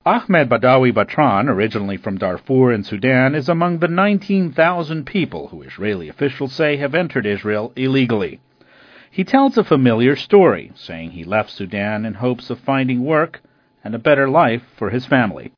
Ahmed Badawi Batran, originally from Darfur in Sudan, is among the 19,000 people who Israeli officials say have entered Israel illegally. He tells a familiar story, saying he left Sudan in hopes of finding work and a better life for his family.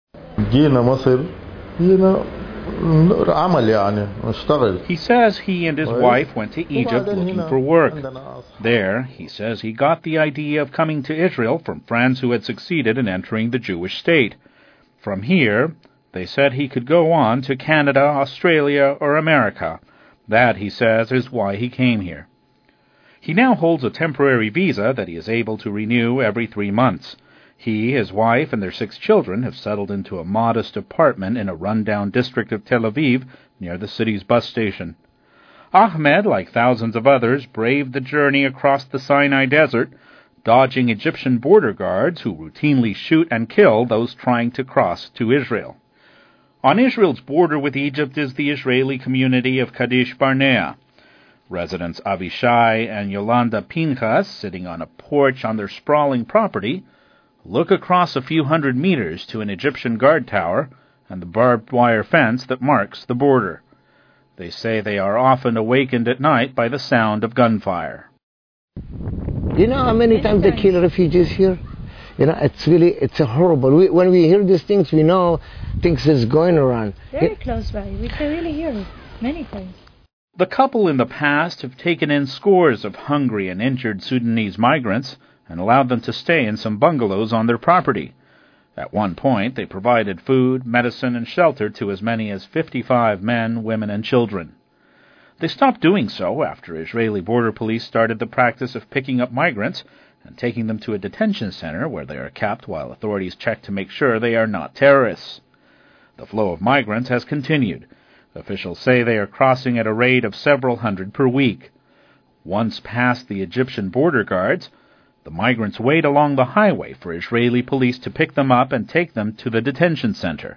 He says he and his wife went to Egypt looking for work. There, he says he got the idea of coming to Israel from friends who had succeeded in entering the Jewish state. From here, they said he could go on to Canada, Australia, or America. That, he says, is why he came here. He now holds a temporary visa that he is able to renew every 3 months. He, his wife, and their 6 children have settled into a modest apartment in a run-down district of Tel Aviv near the city's bus station. Ahmed, like thousands of others, braved the journey across the Sinai Desert, dodging Egyptian border guards who routinely shoot and kill those trying to cross to Israel. On Israel's border with Egypt is the Israeli community of Kadesh Barnea. Residents Avishai and Yolanda Pinchas, sitting on a porch on their sprawling property, look across a few hundred meters to an Egyptian guard tower and the barbed wire fence that marks the border. They say they are often awakened at night by the sound of gunfire. You know how many times they kill refugees here? You know, it's horrible. When we hear these things, we know things is going around. Very close by. We can really hear it many times. The couple in the past have taken in scores of hungry and injured Sudanese migrants and allowed them to stay in some bungalows on their property. At one point, they provided food, medicine, and shelter to as many as 55 men, women, and children. They stopped doing so after Israeli border police started the practice of picking up migrants and taking them to a detention center where they are kept while authorities check to make sure they are not terrorists. The flow of migrants has continued. Officials say they are crossing at a rate of several hundred per week. Once past the Egyptian border guards, the migrants wait along the highway for Israeli police to pick them up and take them to the detention center.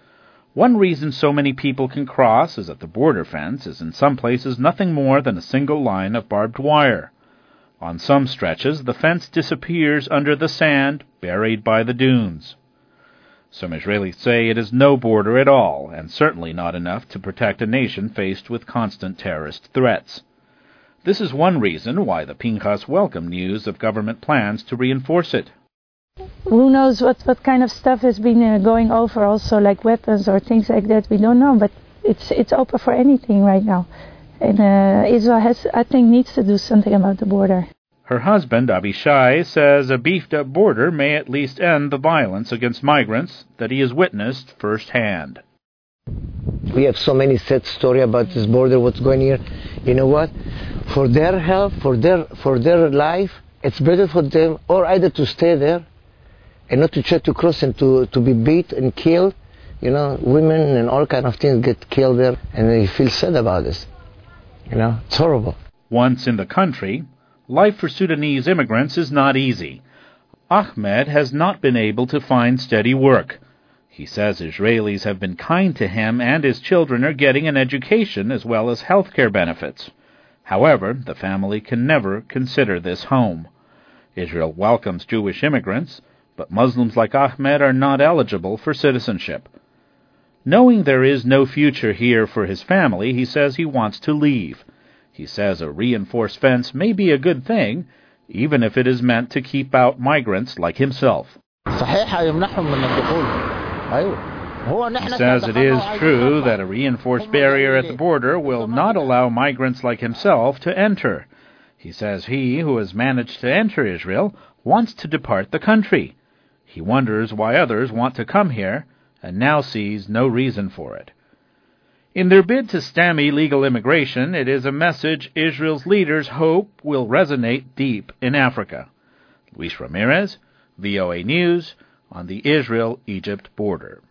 One reason so many people can cross is that the border fence is in some places nothing more than a single line of barbed wire. On some stretches, the fence disappears under the sand, buried by the dunes. Some Israelis say it is no border at all, and certainly not enough to protect a nation faced with constant terrorist threats. This is one reason why the Pinchas welcome news of government plans to reinforce it. Who knows what kind of stuff has been going over, also like weapons or things like that, we don't know, but it's open for anything right now. And Israel I think, needs to do something about the border. Her husband, Avishai, says a beefed-up border may at least end the violence against migrants that he has witnessed firsthand. We have so many sad stories about this border, what's going here. You know what? For their health, for their life, it's better for them or either to stay there and not to try to cross and to be beat and killed. You know, women and all kind of things get killed there, and they feel sad about this. You know, it's horrible. Once in the country, life for Sudanese immigrants is not easy. Ahmed has not been able to find steady work. He says Israelis have been kind to him and his children are getting an education as well as health care benefits. However, the family can never consider this home. Israel welcomes Jewish immigrants, but Muslims like Ahmed are not eligible for citizenship. Knowing there is no future here for his family, he says he wants to leave. He says a reinforced fence may be a good thing, even if it is meant to keep out migrants like himself. He says it is true that a reinforced barrier at the border will not allow migrants like himself to enter. He says he, who has managed to enter Israel, wants to depart the country. He wonders why others want to come here and now sees no reason for it. In their bid to stem illegal immigration, it is a message Israel's leaders hope will resonate deep in Africa. Luis Ramirez, VOA News, on the Israel-Egypt border.